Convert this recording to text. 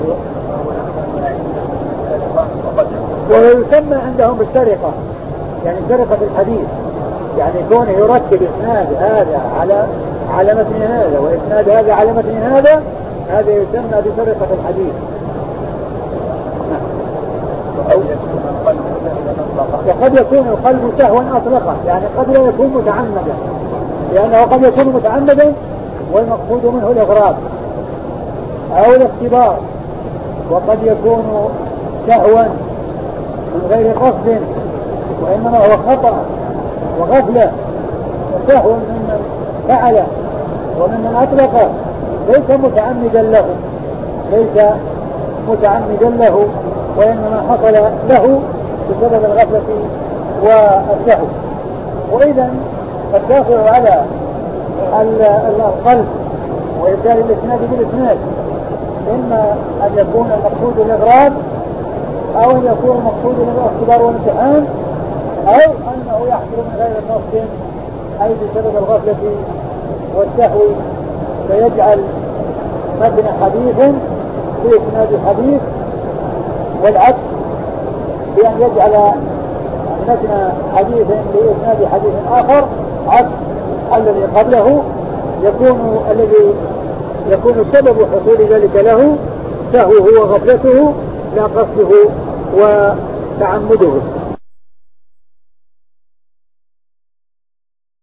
ويسمى عندهم بالسرقة، يعني سرقة الحديث، يعني كونه يرتب إسناد هذا على متن هذا وإسناد هذا على متن هذا، هذا يسمى بسرقة الحديث. وقد يكون القلب سهوا أطلقا، يعني قد لا يكون متعمدا، لأنه قد يكون متعمدا والمقصود منه الإغراض أو الاختبار، وقد يكون سهوا من غير قصد وإنما هو خطأ وغفلة وسهو ممن فعل وممن أطلق، ليس متعمدا له وإنما حصل له بسبب الغفلة والسهو. وإذا الدافع على القلب وإبدال الإسناد بالإسناد إما أن يكون المقصود الإغراض أو أن يكون المقصود الاختبار والامتحان أو أنه يحصل من غير قصد أي بسبب الغفلة والسهو، فيجعل متن حديث بإسناد الحديث، والعكس بأن يجعل متن حديث بإسناد حديث آخر عكس الذي قبله، الذي يكون سبب حصول ذلك له سهوه وغفلته لا قصده وتعمده.